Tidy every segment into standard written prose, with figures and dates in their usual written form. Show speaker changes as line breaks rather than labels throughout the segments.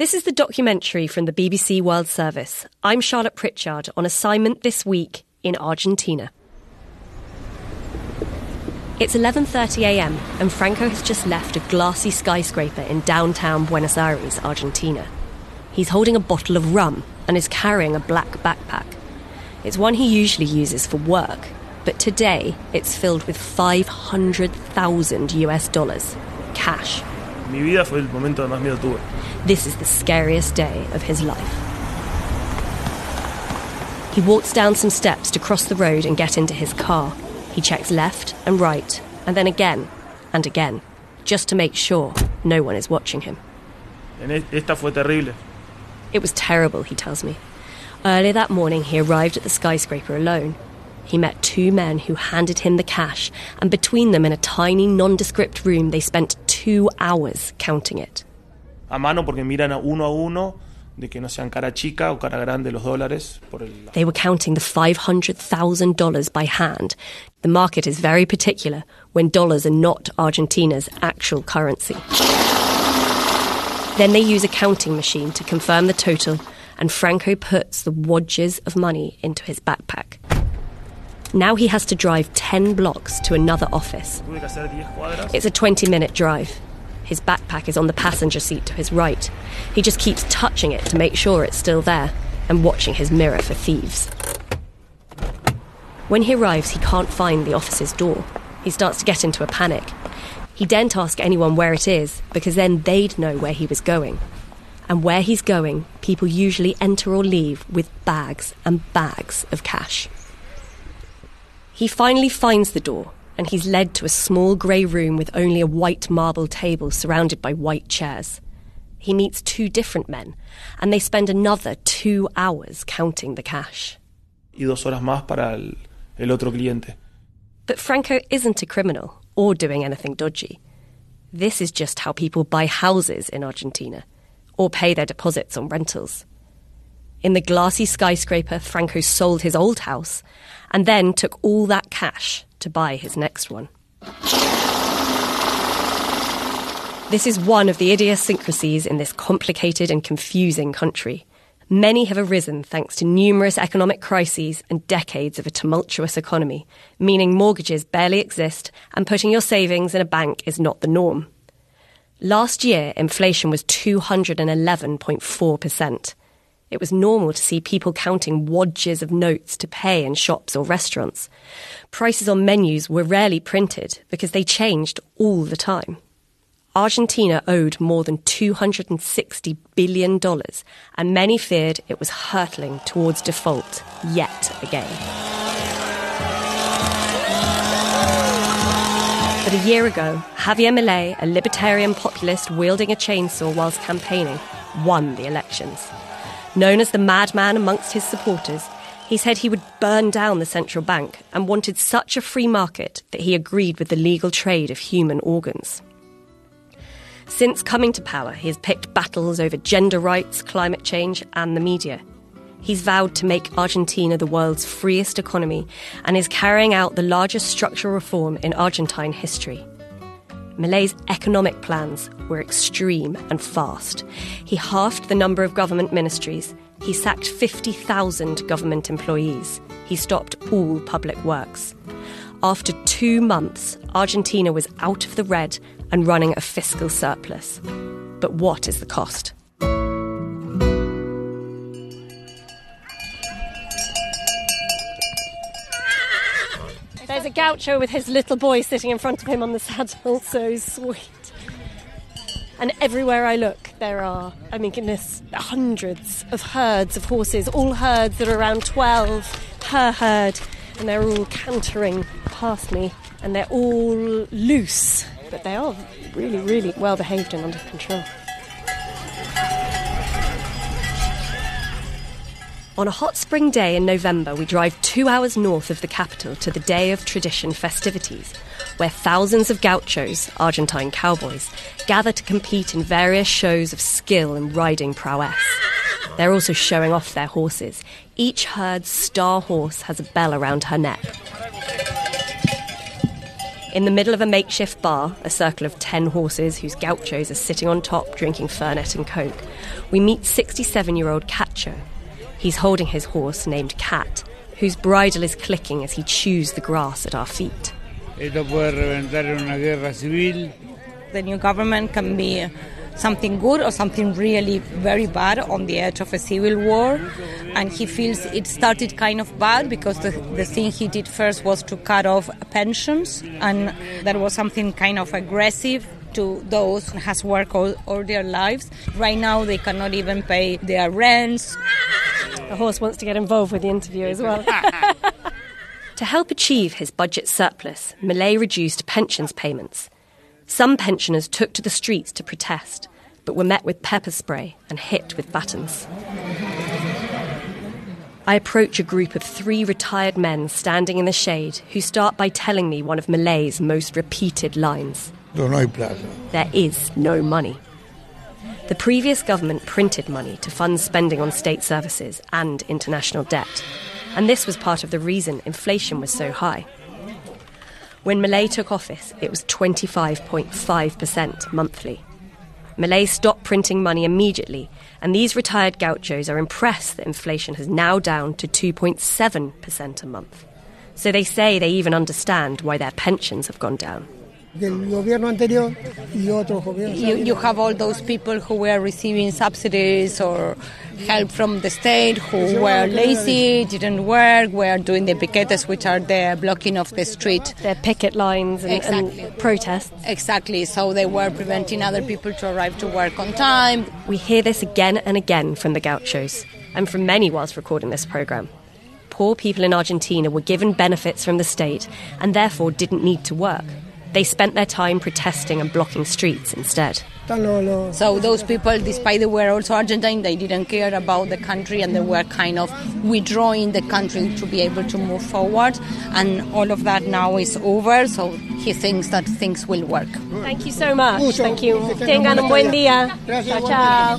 This is the documentary from the BBC World Service. I'm Charlotte Pritchard on assignment this week in Argentina. It's 11:30 a.m. and Franco has just left a glassy skyscraper in downtown Buenos Aires, Argentina. He's holding a bottle of rum and is carrying a black backpack. It's one he usually uses for work, but today it's filled with $500,000 cash.
Mi vida fue el momento que más miedo tuve.
This is the scariest day of his life. He walks down some steps to cross the road and get into his car. He checks left and right, and then again and again, just to make sure no one is watching him.
Esta fue terrible.
It was terrible, he tells me. Earlier that morning, he arrived at the skyscraper alone. He met two men who handed him the cash, and between them in a tiny, nondescript room, they spent 2 hours counting it.
A mano porque miran a uno de que no sean cara chica o cara grande los dólares.
They were counting the $500,000 by hand. The market is very particular when dollars are not Argentina's actual currency. Then they use a counting machine to confirm the total, and Franco puts the wadges of money into his backpack. Now he has to drive 10 blocks to another office. It's a 20-minute drive. His backpack is on the passenger seat to his right. He just keeps touching it to make sure it's still there and watching his mirror for thieves. When he arrives, he can't find the office's door. He starts to get into a panic. He daren't ask anyone where it is, because then they'd know where he was going. And where he's going, people usually enter or leave with bags and bags of cash. He finally finds the door, and he's led to a small grey room with only a white marble table surrounded by white chairs. He meets two different men, and they spend another 2 hours counting the cash.
Y 2 horas más para el otro cliente.
But Franco isn't a criminal or doing anything dodgy. This is just how people buy houses in Argentina, or pay their deposits on rentals. In the glassy skyscraper, Franco sold his old house and then took all that cash to buy his next one. This is one of the idiosyncrasies in this complicated and confusing country. Many have arisen thanks to numerous economic crises and decades of a tumultuous economy, meaning mortgages barely exist and putting your savings in a bank is not the norm. Last year, inflation was 211.4%. It was normal to see people counting wadges of notes to pay in shops or restaurants. Prices on menus were rarely printed because they changed all the time. Argentina owed more than $260 billion, and many feared it was hurtling towards default yet again. But a year ago, Javier Milei, a libertarian populist wielding a chainsaw whilst campaigning, won the elections. Known as the madman amongst his supporters, he said he would burn down the central bank and wanted such a free market that he agreed with the legal trade of human organs. Since coming to power, he has picked battles over gender rights, climate change, and the media. He's vowed to make Argentina the world's freest economy and is carrying out the largest structural reform in Argentine history. Milei's economic plans were extreme and fast. He halved the number of government ministries. He sacked 50,000 government employees. He stopped all public works. After 2 months, Argentina was out of the red and running a fiscal surplus. But what is the cost? There's a gaucho with his little boy sitting in front of him on the saddle, so sweet. And everywhere I look, there are, hundreds of herds of horses, all herds that are around 12 per herd, and they're all cantering past me, and they're all loose, but they are really, really well behaved and under control. On a hot spring day in November, we drive 2 hours north of the capital to the Day of Tradition festivities, where thousands of gauchos, Argentine cowboys, gather to compete in various shows of skill and riding prowess. They're also showing off their horses. Each herd's star horse has a bell around her neck. In the middle of a makeshift bar, a circle of 10 horses whose gauchos are sitting on top drinking Fernet and Coke, we meet 67-year-old Cacho. He's holding his horse named Cat, whose bridle is clicking as he chews the grass at our feet.
Esto puede reventar en una guerra civil.
The new government can be something good or something really very bad on the edge of a civil war. And he feels it started kind of bad because the thing he did first was to cut off pensions. And that was something kind of aggressive to those who has worked all their lives. Right now they cannot even pay their rents.
The horse wants to get involved with the interview as well. To help achieve his budget surplus, Milei reduced pensions payments. Some pensioners took to the streets to protest, but were met with pepper spray and hit with batons. I approach a group of 3 retired men standing in the shade who start by telling me one of Milei's most repeated lines.
No hay plata.
There is no money. The previous government printed money to fund spending on state services and international debt, and this was part of the reason inflation was so high. When Milei took office, it was 25.5% monthly. Milei stopped printing money immediately, and these retired gauchos are impressed that inflation has now down to 2.7% a month. So they say they even understand why their pensions have gone down.
You have all those people who were receiving subsidies or help from the state, who were lazy, didn't work, were doing the piquetes, which are the blocking of the street.
Their picket lines and protests.
Exactly, so they were preventing other people to arrive to work on time.
We hear this again and again from the gauchos, and from many whilst recording this programme. Poor people in Argentina were given benefits from the state and therefore didn't need to work. They spent their time protesting and blocking streets instead.
So those people, despite they were also Argentine, they didn't care about the country and they were kind of withdrawing the country to be able to move forward. And all of that now is over, so he thinks that things will work.
Thank you so much. Thank you. Tengan un buen día. Ciao, ciao.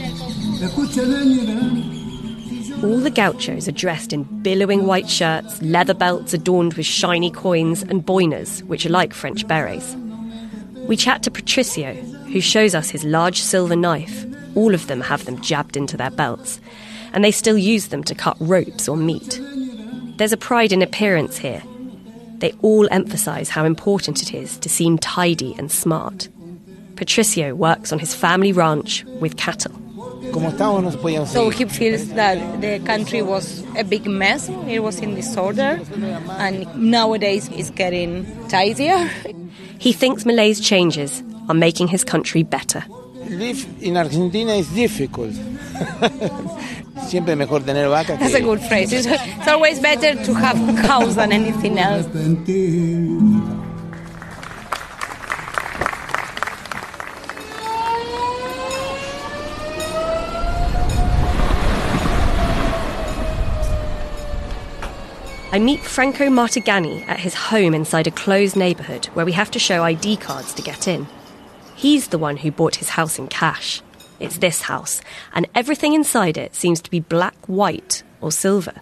All the gauchos are dressed in billowing white shirts, leather belts adorned with shiny coins, and boinas, which are like French berets. We chat to Patricio, who shows us his large silver knife. All of them have them jabbed into their belts, and they still use them to cut ropes or meat. There's a pride in appearance here. They all emphasise how important it is to seem tidy and smart. Patricio works on his family ranch with cattle.
So he feels that the country was a big mess, it was in disorder, and nowadays it's getting tidier.
He thinks Milei's changes are making his country better.
Live in Argentina is difficult. Siempre mejor tener vacas.
That's a good phrase. It's always better to have cows than anything else.
I meet Franco Martigani at his home inside a closed neighbourhood where we have to show ID cards to get in. He's the one who bought his house in cash. It's this house, and everything inside it seems to be black, white, or silver.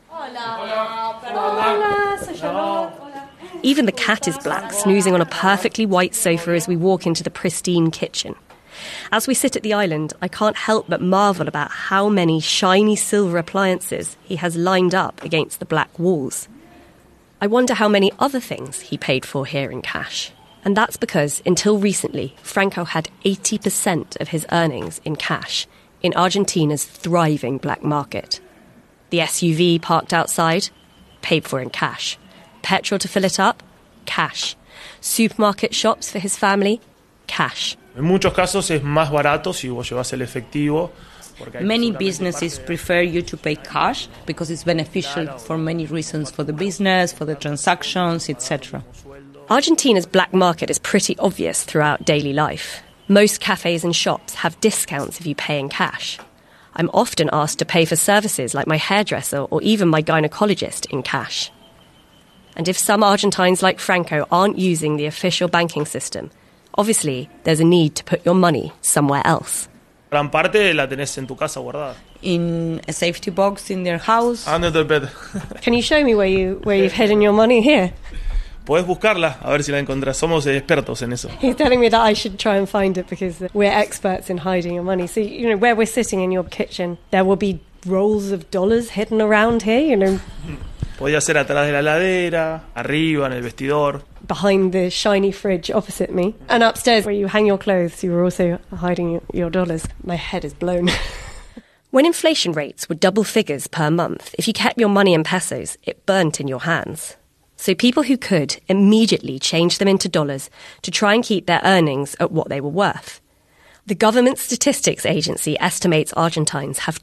Even the cat is black, snoozing on a perfectly white sofa as we walk into the pristine kitchen. As we sit at the island, I can't help but marvel about how many shiny silver appliances he has lined up against the black walls. I wonder how many other things he paid for here in cash. And that's because, until recently, Franco had 80% of his earnings in cash in Argentina's thriving black market. The SUV parked outside, paid for in cash. Petrol to fill it up, cash. Supermarket shops for his family, cash.
En muchos casos es más barato si vos llevas el efectivo.
Many businesses prefer you to pay cash because it's beneficial for many reasons, for the business, for the transactions, etc.
Argentina's black market is pretty obvious throughout daily life. Most cafes and shops have discounts if you pay in cash. I'm often asked to pay for services like my hairdresser or even my gynecologist in cash. And if some Argentines like Franco aren't using the official banking system, obviously there's a need to put your money somewhere else.
Gran parte la tenés en tu casa guardada.
In a safety box in their house.
Under the bed.
Can you show me where you've hidden your money here?
Podés buscarla, a ver si la encontrás. Somos expertos en eso.
He's telling me that I should try and find it because we're experts in hiding your money. So, where we're sitting in your kitchen, there will be rolls of dollars hidden around here,
Podía ser atrás de la heladera, arriba, en el vestidor.
Behind the shiny fridge opposite me. And upstairs where you hang your clothes, you were also hiding your dollars. My head is blown. When inflation rates were double figures per month, if you kept your money in pesos, it burnt in your hands. So people who could immediately changed them into dollars to try and keep their earnings at what they were worth. The government statistics agency estimates Argentines have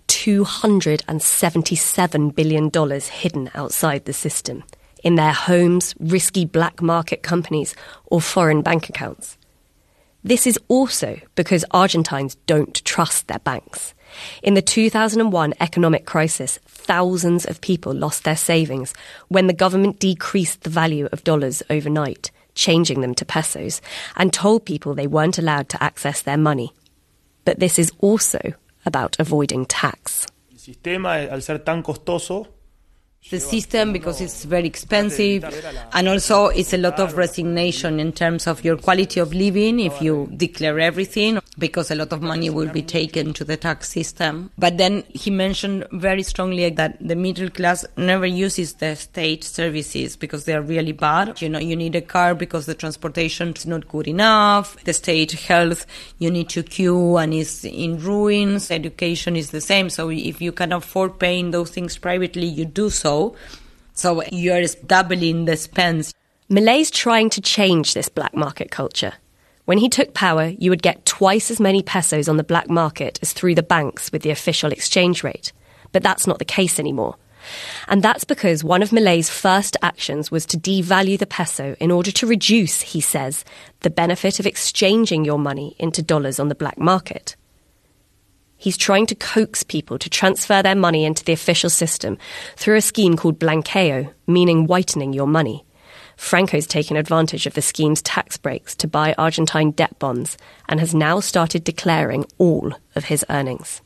$277 billion hidden outside the system, in their homes, risky black market companies, or foreign bank accounts. This is also because Argentines don't trust their banks. In the 2001 economic crisis, thousands of people lost their savings when the government decreased the value of dollars overnight, changing them to pesos, and told people they weren't allowed to access their money. But this is also about avoiding tax.
El sistema, al ser tan costoso,
the system, because it's very expensive, and also it's a lot of resignation in terms of your quality of living if you declare everything, because a lot of money will be taken to the tax system. But then he mentioned very strongly that the middle class never uses the state services because they are really bad. You need a car because the transportation is not good enough. The state health, you need to queue and is in ruins. Education is the same. So if you can afford paying those things privately, you do so. So you're doubling the spends.
Milei's trying to change this black market culture. When he took power, you would get twice as many pesos on the black market as through the banks with the official exchange rate. But that's not the case anymore. And that's because one of Milei's first actions was to devalue the peso in order to reduce, he says, the benefit of exchanging your money into dollars on the black market. He's trying to coax people to transfer their money into the official system through a scheme called blanqueo, meaning whitening your money. Franco's taken advantage of the scheme's tax breaks to buy Argentine debt bonds and has now started declaring all of his earnings.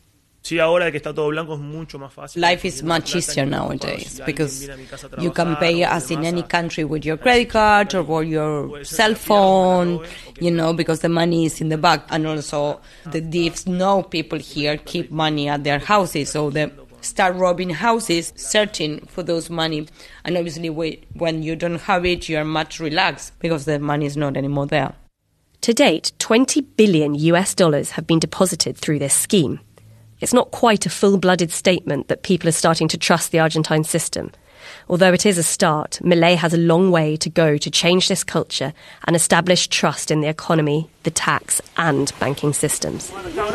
Life is much easier nowadays because you can pay as in any country with your credit card or your cell phone, because the money is in the bank. And also the thieves know people here keep money at their houses, so they start robbing houses, searching for those money. And obviously when you don't have it, you're much relaxed because the money is not anymore there.
To date, $20 billion have been deposited through this scheme. It's not quite a full-blooded statement that people are starting to trust the Argentine system. Although it is a start, Milei has a long way to go to change this culture and establish trust in the economy, the tax and banking systems.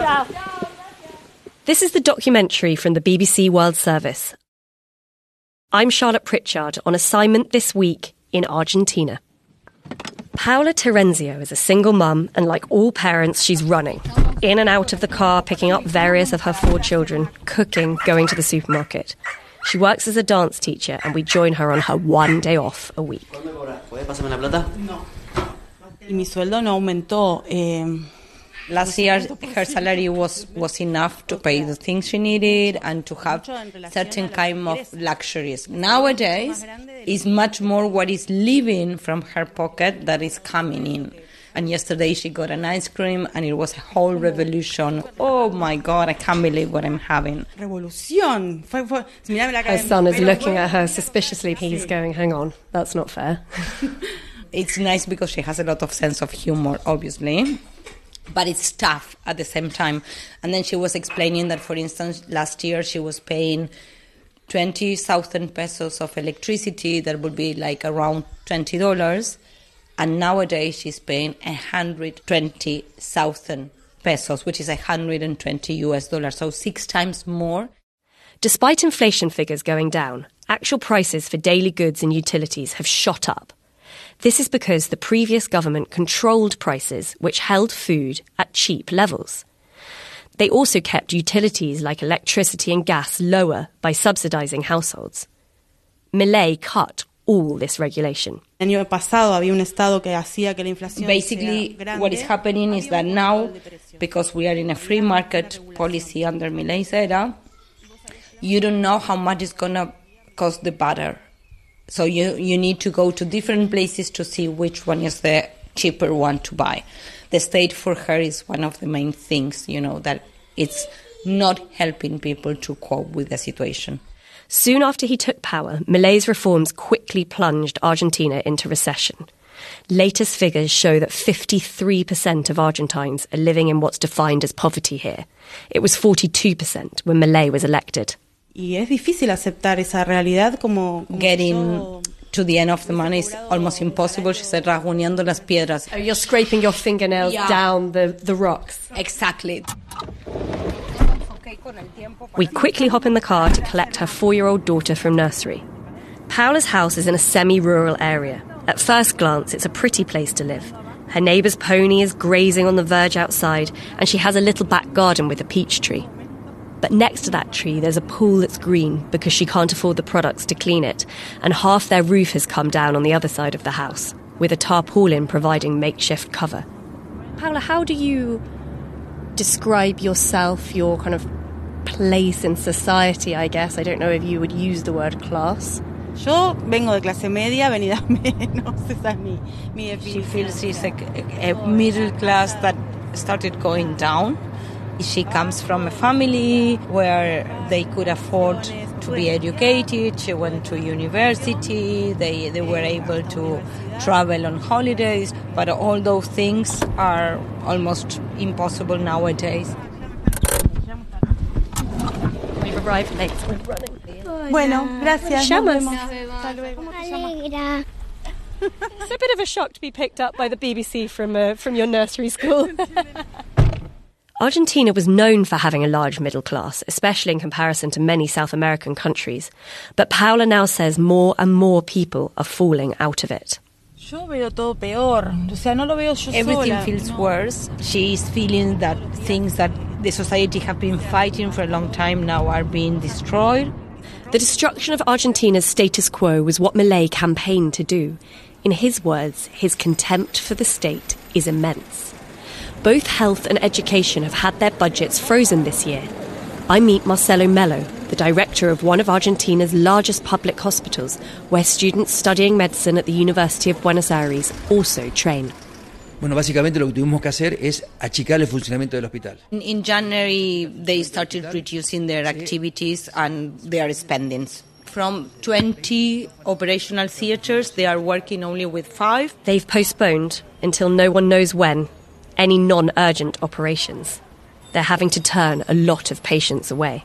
This is the documentary from the BBC World Service. I'm Charlotte Pritchard on assignment this week in Argentina. Paula Terenzio is a single mum, and like all parents, she's running. In and out of the car, picking up various of her 4 children, cooking, going to the supermarket. She works as a dance teacher, and we join her on her one day off a week.
Last year, her salary was enough to pay the things she needed and to have certain kind of luxuries. Nowadays, it's much more what is leaving from her pocket that is coming in. And yesterday she got an ice cream and it was a whole revolution. Oh my God, I can't believe what I'm having.
Her son is looking at her suspiciously. He's going, hang on, that's not fair.
It's nice because she has a lot of sense of humor, obviously. But it's tough at the same time. And then she was explaining that, for instance, last year she was paying 20,000 pesos of electricity. That would be like around $20. And nowadays she's paying 120,000 pesos, which is $120, so 6 times more.
Despite inflation figures going down, actual prices for daily goods and utilities have shot up. This is because the previous government controlled prices, which held food at cheap levels. They also kept utilities like electricity and gas lower by subsidizing households. Milei cut all this regulation.
Basically, what is happening is that now, because we are in a free market policy under Milei's era, you don't know how much it's going to cost the butter. So you need to go to different places to see which one is the cheaper one to buy. The state for her is one of the main things, that it's not helping people to cope with the situation.
Soon after he took power, Milei's reforms quickly plunged Argentina into recession. Latest figures show that 53% of Argentines are living in what's defined as poverty here. It was 42% when Milei was elected.
Y es difícil aceptar esa realidad como
Getting to the end of the money is almost impossible, she said, rasguñando las piedras.
Oh, you're scraping your fingernails down the rocks.
Exactly.
We quickly hop in the car to collect her 4-year-old daughter from nursery. Paula's house is in a semi-rural area. At first glance, it's a pretty place to live. Her neighbour's pony is grazing on the verge outside, and she has a little back garden with a peach tree. But next to that tree, there's a pool that's green because she can't afford the products to clean it, and half their roof has come down on the other side of the house, with a tarpaulin providing makeshift cover. Paula, how do you describe yourself, your kind of place in society, I guess? I don't know if you would use the word class.
Yo vengo de clase media, venida menos, esa es mi definición.
She feels she's a middle class that started going down. She comes from a family where they could afford to be educated. She went to university. They were able to travel on holidays. But all those things are almost impossible nowadays.
We've arrived late. We're running.
Bueno, gracias.
Llamas.
Alegra.
It's a bit of a shock to be picked up by the BBC from your nursery school. Argentina was known for having a large middle class, especially in comparison to many South American countries. But Paula now says more and more people are falling out of it.
Yo veo todo peor. O sea, no lo veo yo
Everything
sola.
feels worse. She is feeling that things that the society have been fighting for a long time now are being destroyed.
The destruction of Argentina's status quo was what Milei campaigned to do. In his words, his contempt for the state is immense. Both health and education have had their budgets frozen this year. I meet Marcelo Melo, the director of one of Argentina's largest public hospitals, where students studying medicine at the University of Buenos Aires also train.
Bueno, básicamente lo que tuvimos que hacer es achicar el funcionamiento del hospital.
In January, they started reducing their activities and their spendings. From 20 operational theatres, they are working only with 5.
They've postponed, until no one knows when, any non-urgent operations. They're having to turn a lot of patients away.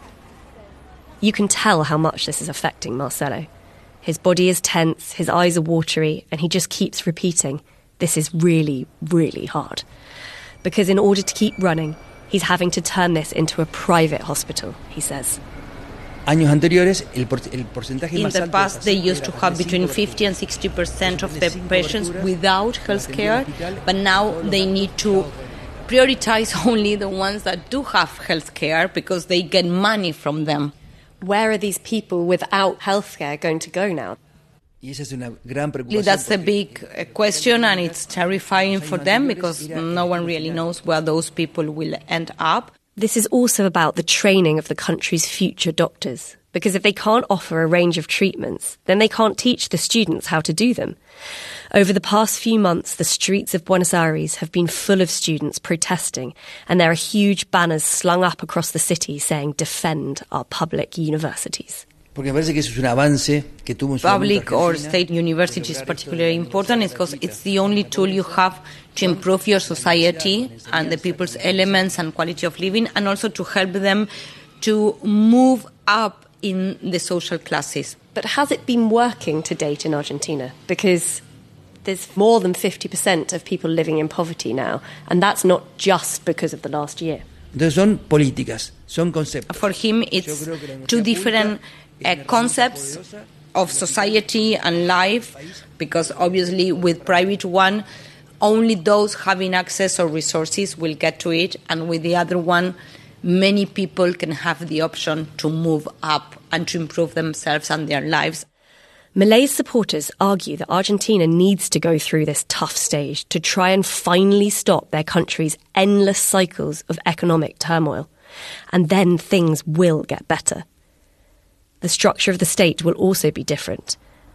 You can tell how much this is affecting Marcelo. His body is tense, his eyes are watery, and he just keeps repeating, this is really, really hard. Because in order to keep running, he's having to turn this into a private hospital, he says.
Años anteriores, el porcentaje
In
más
the
alto
past, they
de
used to have between 50 and 60% of the patients without health care, but now they need to prioritize only the ones that do have health care because they get money from them.
Where are these people without health care going to go now?
Y esa es una gran preocupación.
That's the big question, and it's terrifying for them because no one really knows where those people will end up.
This is also about the training of the country's future doctors, because if they can't offer a range of treatments, then they can't teach the students how to do them. Over the past few months, the streets of Buenos Aires have been full of students protesting, and there are huge banners slung up across the city saying, "Defend our public universities."
Porque me parece que eso es un avance que tuvo en su momento
Public or
Argentina.
state university is particularly important because it's the only tool you have to improve your society and the people's elements and quality of living, and also to help them to move up in the social classes.
But has it been working to date in Argentina? Because there's more than 50% of people living in poverty now, and that's not just because of the last year.
Entonces son políticas, son conceptos.
For him, it's two different concepts of society and life, because obviously with private one, only those having access or resources will get to it, and with the other one, many people can have the option to move up and to improve themselves and their lives.
Milei's supporters argue that Argentina needs to go through this tough stage to try and finally stop their country's endless cycles of economic turmoil. And then things will get better. The structure of the state will also be different.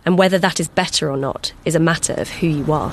And whether that is better or not is a matter of who you are.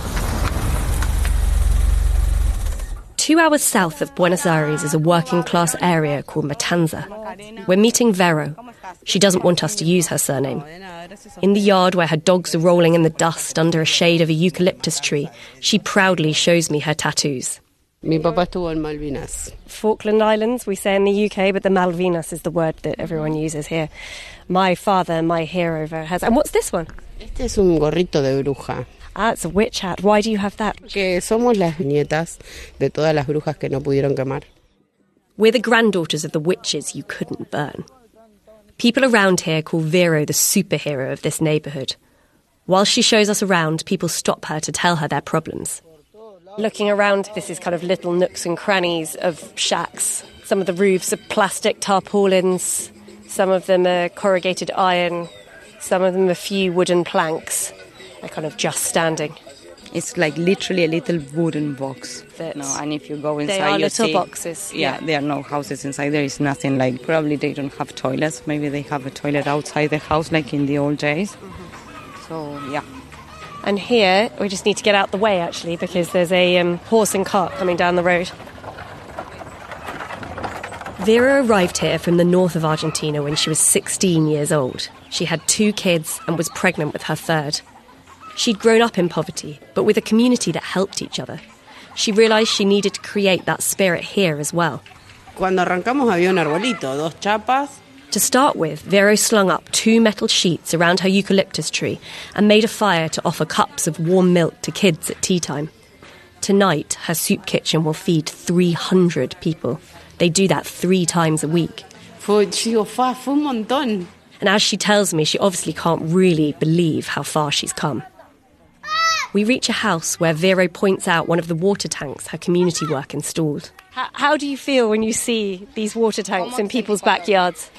2 hours south of Buenos Aires is a working-class area called Matanza. We're meeting Vero. She doesn't want us to use her surname. In the yard where her dogs are rolling in the dust under a shade of a eucalyptus tree, she proudly shows me her tattoos.
Mi papá estuvo en Malvinas.
Falkland Islands, we say in the UK, but the Malvinas is the word that everyone uses here. My father, my hero, has... And what's this one?
Este es un gorrito de bruja.
Ah, it's a witch hat. Why do you have that?
Que somos las nietas de todas las brujas que no pudieron quemar.
We're the granddaughters of the witches you couldn't burn. People around here call Vero the superhero of this neighbourhood. While she shows us around, people stop her to tell her their problems. Looking around, this is kind of little nooks and crannies of shacks. Some of the roofs are plastic tarpaulins, some of them are corrugated iron, some of them are few wooden planks. They're kind of just standing.
It's like literally a little wooden box. And if you go inside,
they are
you
little
see,
boxes.
Yeah, there are no houses inside. There is nothing like. Probably they don't have toilets. Maybe they have a toilet outside the house, like in the old days. Mm-hmm. So yeah.
And here we just need to get out the way actually, because there's a horse and cart coming down the road. Vera arrived here from the north of Argentina when she was 16 years old. She had 2 kids and was pregnant with her 3rd. She'd grown up in poverty, but with a community that helped each other. She realised she needed to create that spirit here as well.
Cuando arrancamos había un arbolito, 2 chapas.
To start with, Vero slung up 2 metal sheets around her eucalyptus tree and made a fire to offer cups of warm milk to kids at tea time. Tonight, her soup kitchen will feed 300 people. They do that 3 times a week.
Fue un montón.
And as she tells me, she obviously can't really believe how far she's come. We reach a house where Vero points out one of the water tanks her community work installed. How do you feel when you see these water tanks in people's backyards?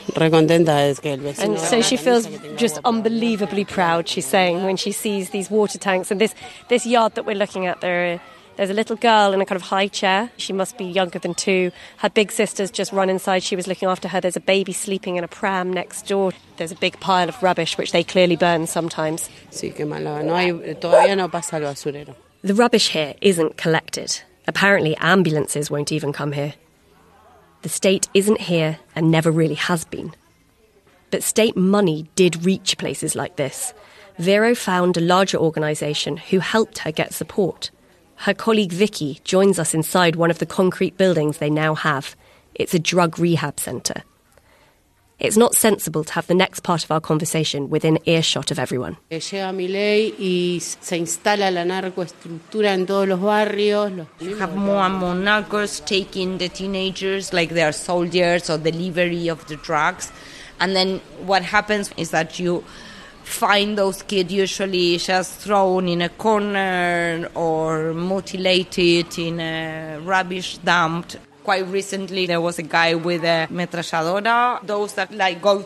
And so she feels just unbelievably proud, she's saying, when she sees these water tanks. And this yard that we're looking at, there's a little girl in a kind of high chair. She must be younger than 2. Her big sister's just run inside. She was looking after her. There's a baby sleeping in a pram next door. There's a big pile of rubbish, which they clearly burn sometimes.
Sí, qué malo. Todavía no pasa el basurero.
The rubbish here isn't collected. Apparently, ambulances won't even come here. The state isn't here and never really has been. But state money did reach places like this. Vero found a larger organisation who helped her get support. Her colleague Vicky joins us inside one of the concrete buildings they now have. It's a drug rehab centre. It's not sensible to have the next part of our conversation within earshot of everyone.
Llega Milei y se instala la narcoestructura en todos los barrios.
You have more and more narcos taking the teenagers like they are soldiers or delivery of the drugs. And then what happens is that you find those kids usually just thrown in a corner or mutilated in a rubbish dump. Quite recently, there was a guy with a metralladora, those that like go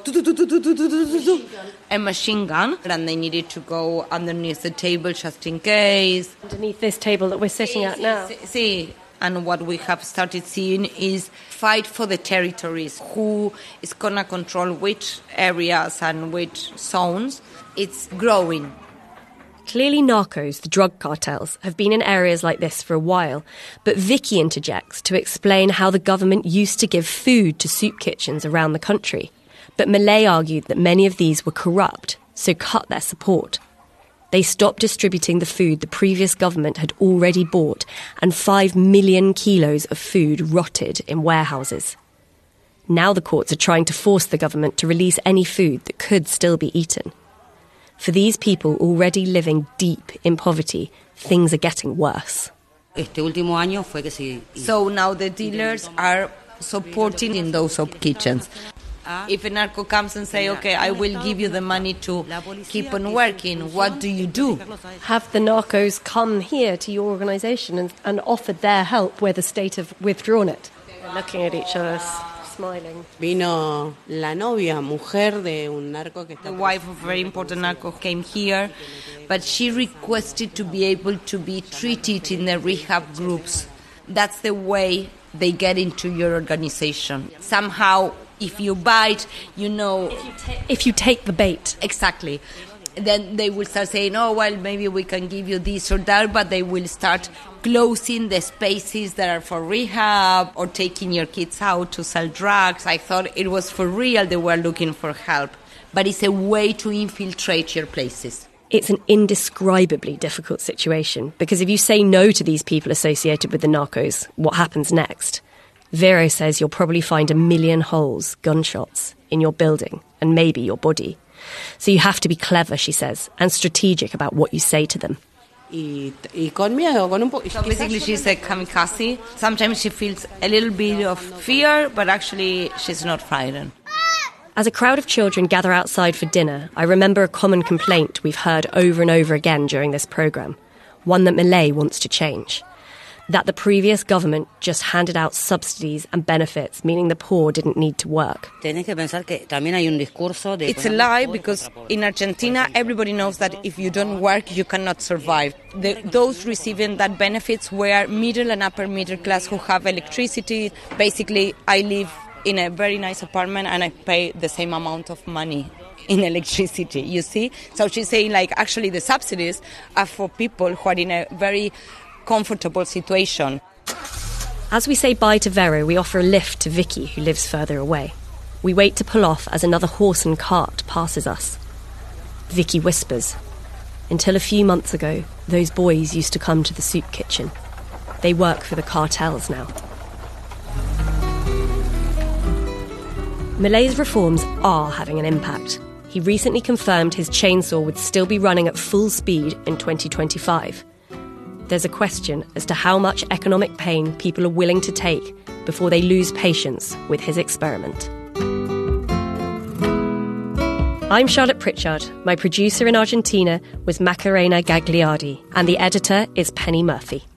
a machine gun, and they needed to go underneath the table just in case.
Underneath this table that we're sitting at now.
See. And what we have started seeing is fight for the territories. Who is going to control which areas and which zones? It's growing.
Clearly narcos, the drug cartels, have been in areas like this for a while, but Vicky interjects to explain how the government used to give food to soup kitchens around the country. But Milei argued that many of these were corrupt, so cut their support. They stopped distributing the food the previous government had already bought, and 5 million kilos of food rotted in warehouses. Now the courts are trying to force the government to release any food that could still be eaten. For these people already living deep in poverty, things are getting worse.
So now the dealers are supporting in those soup kitchens. If a narco comes and say, okay, I will give you the money to keep on working, what do you do?
Have the narcos come here to your organisation and offered their help where the state have withdrawn it? They're looking at each other, smiling.
Vino la novia, mujer de un narco que está.
The wife of a very important narco came here, but she requested to be able to be treated in the rehab groups. That's the way they get into your organization. Somehow, if you bite, you know.
If you take the bait.
Exactly. Then they will start saying, oh, well, maybe we can give you this or that, but they will start closing the spaces that are for rehab or taking your kids out to sell drugs. I thought it was for real they were looking for help, but it's a way to infiltrate your places.
It's an indescribably difficult situation because if you say no to these people associated with the narcos, what happens next? Vero says you'll probably find 1 million holes, gunshots, in your building and maybe your body. So you have to be clever, she says, and strategic about what you say to them.
So basically she's a kamikaze. Sometimes she feels a little bit of fear, but actually she's not frightened.
As a crowd of children gather outside for dinner, I remember a common complaint we've heard over and over again during this programme, one that Milei wants to change. That the previous government just handed out subsidies and benefits, meaning the poor didn't need to work.
It's a lie because in Argentina, everybody knows that if you don't work, you cannot survive. Those receiving that benefits were middle and upper middle class who have electricity. Basically, I live in a very nice apartment and I pay the same amount of money in electricity, you see? So she's saying, like, actually the subsidies are for people who are in a very comfortable situation.
As we say bye to Vero, we offer a lift to Vicky, who lives further away. We wait to pull off as another horse and cart passes us. Vicky whispers, until a few months ago, those boys used to come to the soup kitchen. They work for the cartels now. Milei's reforms are having an impact. He recently confirmed his chainsaw would still be running at full speed in 2025. There's a question as to how much economic pain people are willing to take before they lose patience with his experiment. I'm Charlotte Pritchard. My producer in Argentina was Macarena Gagliardi, and the editor is Penny Murphy.